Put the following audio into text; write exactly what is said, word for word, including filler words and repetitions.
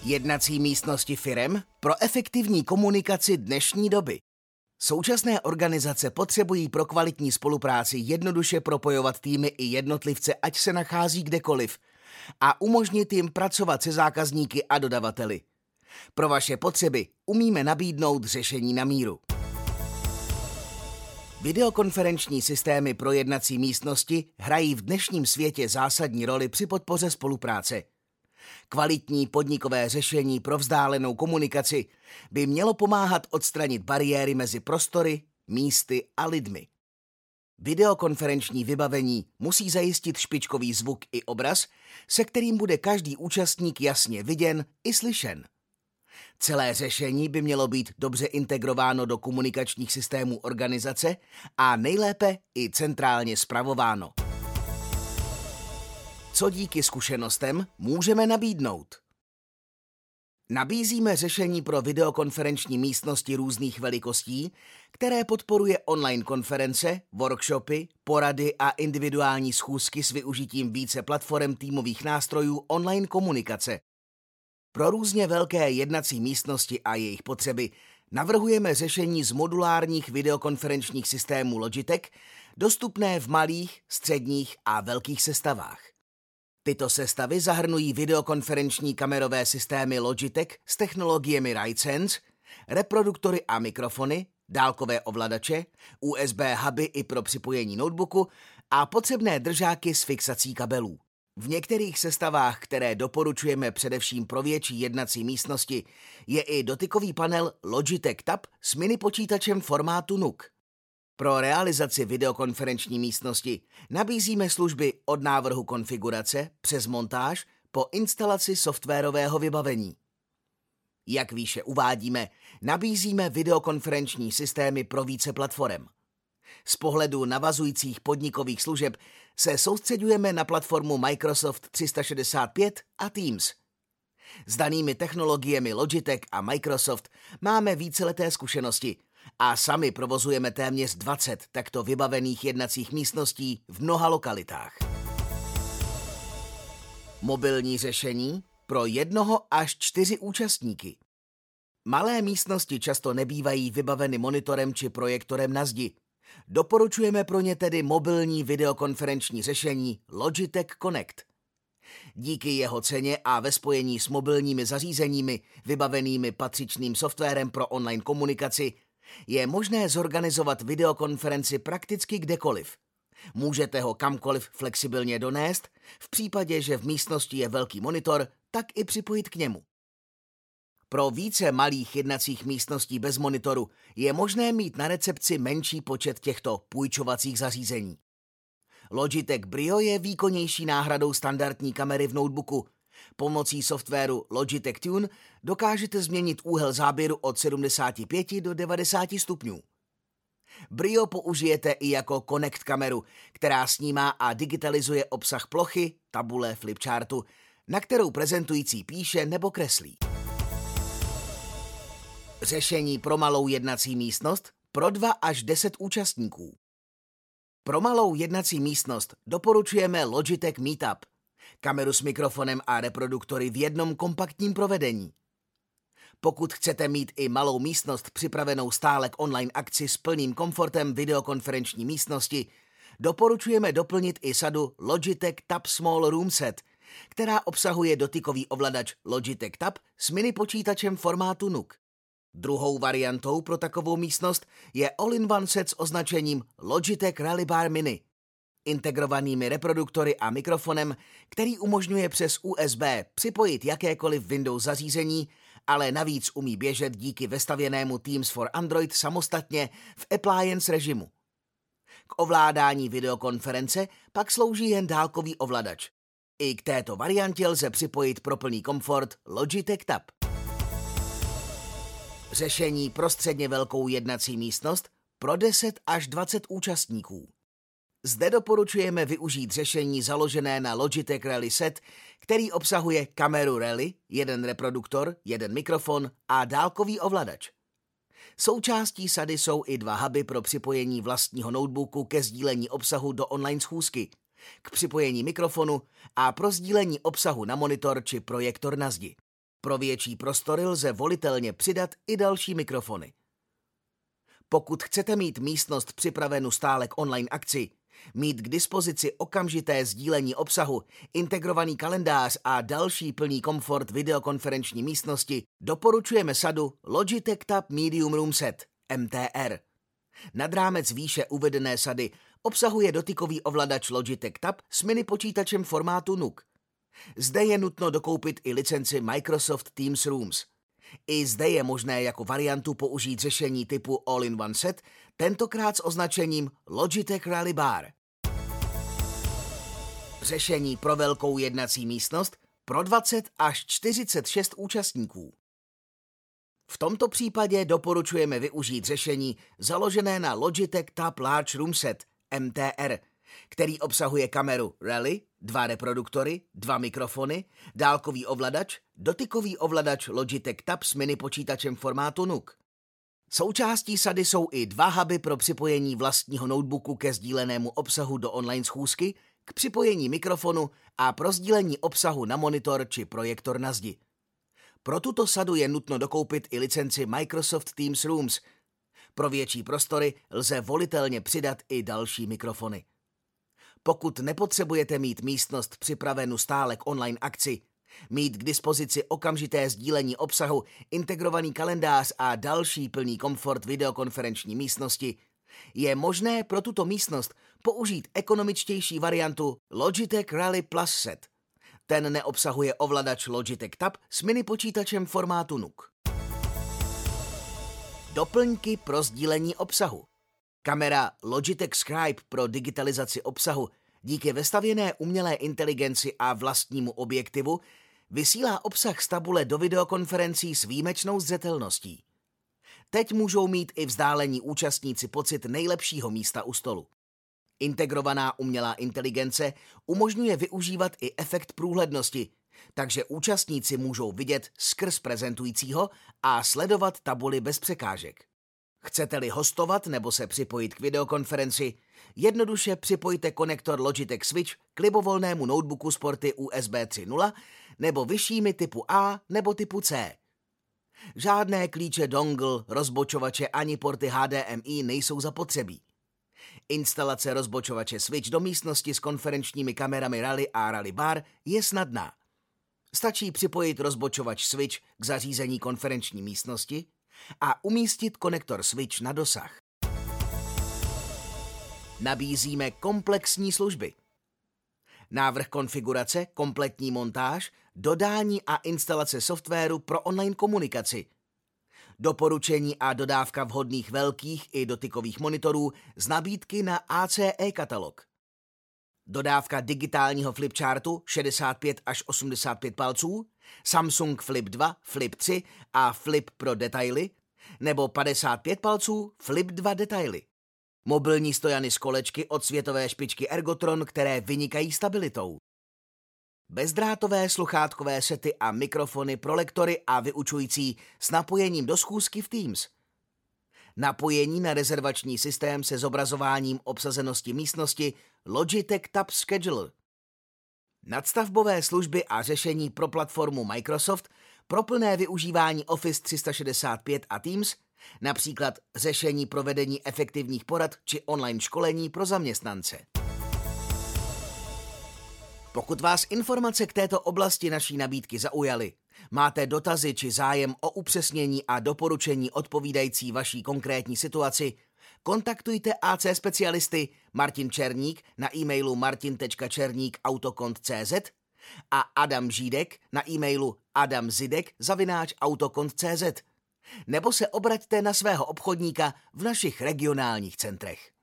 Jednací místnosti firem pro efektivní komunikaci dnešní doby. Současné organizace potřebují pro kvalitní spolupráci jednoduše propojovat týmy i jednotlivce, ať se nachází kdekoliv, a umožnit jim pracovat se zákazníky a dodavateli. Pro vaše potřeby umíme nabídnout řešení na míru. Videokonferenční systémy pro jednací místnosti hrají v dnešním světě zásadní roli při podpoře spolupráce. Kvalitní podnikové řešení pro vzdálenou komunikaci by mělo pomáhat odstranit bariéry mezi prostory, místy a lidmi. Videokonferenční vybavení musí zajistit špičkový zvuk i obraz, se kterým bude každý účastník jasně viděn i slyšen. Celé řešení by mělo být dobře integrováno do komunikačních systémů organizace a nejlépe i centrálně spravováno. Co díky zkušenostem můžeme nabídnout? Nabízíme řešení pro videokonferenční místnosti různých velikostí, které podporuje online konference, workshopy, porady a individuální schůzky s využitím více platform týmových nástrojů online komunikace. Pro různě velké jednací místnosti a jejich potřeby navrhujeme řešení z modulárních videokonferenčních systémů Logitech, dostupné v malých, středních a velkých sestavách. Tyto sestavy zahrnují videokonferenční kamerové systémy Logitech s technologiemi RightSense, reproduktory a mikrofony, dálkové ovladače, U S B huby i pro připojení notebooku a potřebné držáky s fixací kabelů. V některých sestavách, které doporučujeme především pro větší jednací místnosti, je i dotykový panel Logitech Tab s mini počítačem formátu N U C. Pro realizaci videokonferenční místnosti nabízíme služby od návrhu konfigurace přes montáž po instalaci softwarového vybavení. Jak výše uvádíme, nabízíme videokonferenční systémy pro více platform. Z pohledu navazujících podnikových služeb se soustředujeme na platformu Microsoft tři sta šedesát pět a Teams. S danými technologiemi Logitech a Microsoft máme víceleté zkušenosti a sami provozujeme téměř dvacet takto vybavených jednacích místností v mnoha lokalitách. Mobilní řešení pro jednoho až čtyři účastníky. Malé místnosti často nebývají vybaveny monitorem či projektorem na zdi. Doporučujeme pro ně tedy mobilní videokonferenční řešení Logitech Connect. Díky jeho ceně a ve spojení s mobilními zařízeními vybavenými patřičným softwarem pro online komunikaci je možné zorganizovat videokonferenci prakticky kdekoliv. Můžete ho kamkoliv flexibilně donést, v případě, že v místnosti je velký monitor, tak i připojit k němu. Pro více malých jednacích místností bez monitoru je možné mít na recepci menší počet těchto půjčovacích zařízení. Logitech Brio je výkonnější náhradou standardní kamery v notebooku. Pomocí softwaru Logitech Tune dokážete změnit úhel záběru od sedmdesát pět do devadesát stupňů. Brio použijete i jako Connect kameru, která snímá a digitalizuje obsah plochy, tabule, flipchartu, na kterou prezentující píše nebo kreslí. Řešení pro malou jednací místnost pro dva až deset účastníků. Pro malou jednací místnost doporučujeme Logitech Meetup, kameru s mikrofonem a reproduktory v jednom kompaktním provedení. Pokud chcete mít i malou místnost připravenou stále k online akci s plným komfortem videokonferenční místnosti, doporučujeme doplnit i sadu Logitech Tab Small Room Set, která obsahuje dotykový ovladač Logitech Tab s mini počítačem formátu N U C. Druhou variantou pro takovou místnost je all-in-one set s označením Logitech Rally Bar Mini, integrovanými reproduktory a mikrofonem, který umožňuje přes U S B připojit jakékoliv Windows zařízení, ale navíc umí běžet díky vestavěnému Teams for Android samostatně v appliance režimu. K ovládání videokonference pak slouží jen dálkový ovladač. I k této variantě lze připojit pro plný komfort Logitech Tab. Řešení pro středně velkou jednací místnost pro deset až dvacet účastníků. Zde doporučujeme využít řešení založené na Logitech Rally Set, který obsahuje kameru Rally, jeden reproduktor, jeden mikrofon a dálkový ovladač. Součástí sady jsou i dva huby pro připojení vlastního notebooku ke sdílení obsahu do online schůzky, k připojení mikrofonu a pro sdílení obsahu na monitor či projektor na zdi. Pro větší prostory lze volitelně přidat i další mikrofony. Pokud chcete mít místnost připravenu stále k online akci, mít k dispozici okamžité sdílení obsahu, integrovaný kalendář a další plný komfort videokonferenční místnosti, doporučujeme sadu Logitech Tab Medium Room Set M T R. Nad rámec výše uvedené sady obsahuje dotykový ovladač Logitech Tab s mini počítačem formátu N U C. Zde je nutno dokoupit i licenci Microsoft Teams Rooms. I zde je možné jako variantu použít řešení typu All-in-One Set, tentokrát s označením Logitech Rally Bar. Řešení pro velkou jednací místnost pro dvacet až čtyřicet šest účastníků. V tomto případě doporučujeme využít řešení založené na Logitech Tab Large Room Set M T R, který obsahuje kameru Rally, dva reproduktory, dva mikrofony, dálkový ovladač, dotykový ovladač Logitech Tab s mini počítačem formátu N U C. Součástí sady jsou i dva huby pro připojení vlastního notebooku ke sdílenému obsahu do online schůzky, k připojení mikrofonu a pro sdílení obsahu na monitor či projektor na zdi. Pro tuto sadu je nutno dokoupit i licenci Microsoft Teams Rooms. Pro větší prostory lze volitelně přidat i další mikrofony. Pokud nepotřebujete mít místnost připravenu stále k online akci, mít k dispozici okamžité sdílení obsahu, integrovaný kalendář a další plný komfort videokonferenční místnosti, je možné pro tuto místnost použít ekonomičtější variantu Logitech Rally Plus Set. Ten neobsahuje ovladač Logitech Tab s mini počítačem formátu N U C. Doplňky pro sdílení obsahu. Kamera Logitech Scribe pro digitalizaci obsahu díky vestavěné umělé inteligenci a vlastnímu objektivu vysílá obsah z tabule do videokonferencí s výjimečnou zřetelností. Teď můžou mít i vzdálení účastníci pocit nejlepšího místa u stolu. Integrovaná umělá inteligence umožňuje využívat i efekt průhlednosti, takže účastníci můžou vidět skrz prezentujícího a sledovat tabuli bez překážek. Chcete-li hostovat nebo se připojit k videokonferenci, jednoduše připojte konektor Logitech Switch k libovolnému notebooku s porty U S B tři tečka nula nebo vyššími typu A nebo typu C. Žádné klíče dongle, rozbočovače ani porty H D M I nejsou zapotřebí. Instalace rozbočovače Switch do místnosti s konferenčními kamerami Rally a Rally Bar je snadná. Stačí připojit rozbočovač Switch k zařízení konferenční místnosti a umístit konektor Switch na dosah. Nabízíme komplexní služby. Návrh konfigurace, kompletní montáž, dodání a instalace softwaru pro online komunikaci. Doporučení a dodávka vhodných velkých i dotykových monitorů z nabídky na A C E katalog. Dodávka digitálního flipchartu šedesát pět až osmdesát pět palců, Samsung Flip dva, Flip tři a Flip Pro detaily, nebo padesát pět palců Flip dva detaily. Mobilní stojany z kolečky od světové špičky Ergotron, které vynikají stabilitou. Bezdrátové sluchátkové sety a mikrofony pro lektory a vyučující s napojením do schůzky v Teams. Napojení na rezervační systém se zobrazováním obsazenosti místnosti Logitech Tab Scheduler. Nadstavbové služby a řešení pro platformu Microsoft pro plné využívání Office tři sta šedesát pět a Teams, například řešení pro vedení efektivních porad či online školení pro zaměstnance. Pokud vás informace k této oblasti naší nabídky zaujaly, máte dotazy či zájem o upřesnění a doporučení odpovídající vaší konkrétní situaci, kontaktujte A C specialisty Martin Černík na e-mailu martin tečka černík autokont tečka cé zet a Adam Žídek na e-mailu adamzidek zavináč autokont tečka cé zet, nebo se obraťte na svého obchodníka v našich regionálních centrech.